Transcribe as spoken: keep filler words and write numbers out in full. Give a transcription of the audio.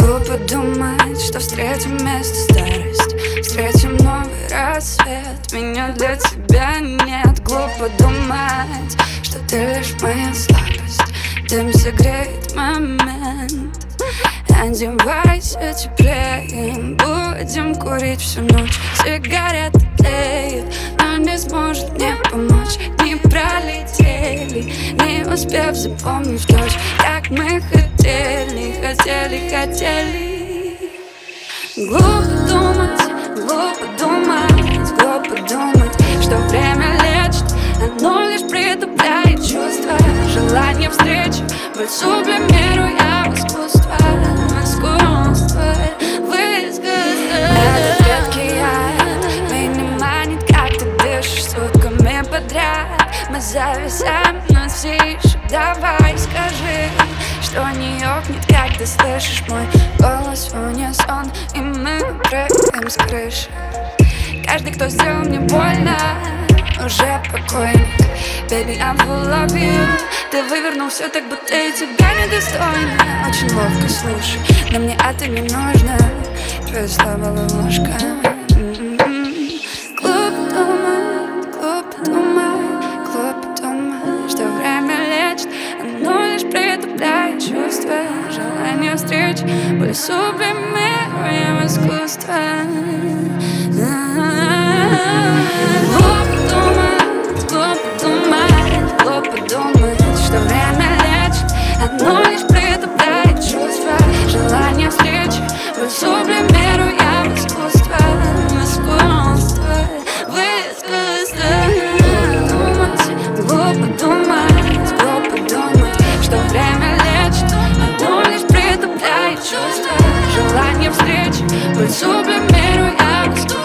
Глупо думать, что встретим вместе старость, встретим новый рассвет. Меня для тебя нет. Глупо думать, что ты лишь моя слабость. Дым согреет момент. Одевайся теплее, будем курить всю ночь. Сигареты тлеют, но не сможет мне помочь. Не пролетели, не успев запомнить точь, как мы хотели, хотели, хотели. Глупо думать, глупо думать, глупо думать, что время лечит, оно лишь притупляет чувства. Желание встречи, боль сублимирую я в искусство, в искусство, в искусство. Этот редкий яд меня манит, как ты дышишь сутками подряд. Мы зависаем, но тише, давай скажи, что не ёкнет, когда слышишь мой голос в унисон, и мы прыгаем с крыши. Каждый, кто сделал мне больно, уже покойник. Baby, I'm full of you. Ты вывернул все так, будто я тебя недостойна. Очень ловко, слушай, но мне это не нужно. Твоя слабая ловушка. Глупо думать, глупо думать, глупо думать, что время лечит, оно лишь притупляет чувства. Желание встреч, боль сублимируем искусство. Оно лишь притупляет чувства. Желание встречи, боль сублимирую я в искусство, в искусство, в искусство. Глупо думать, глупо думать, что время лечит, оно лишь притупляет чувства. Желание встречи, боль сублимирую я в искусство.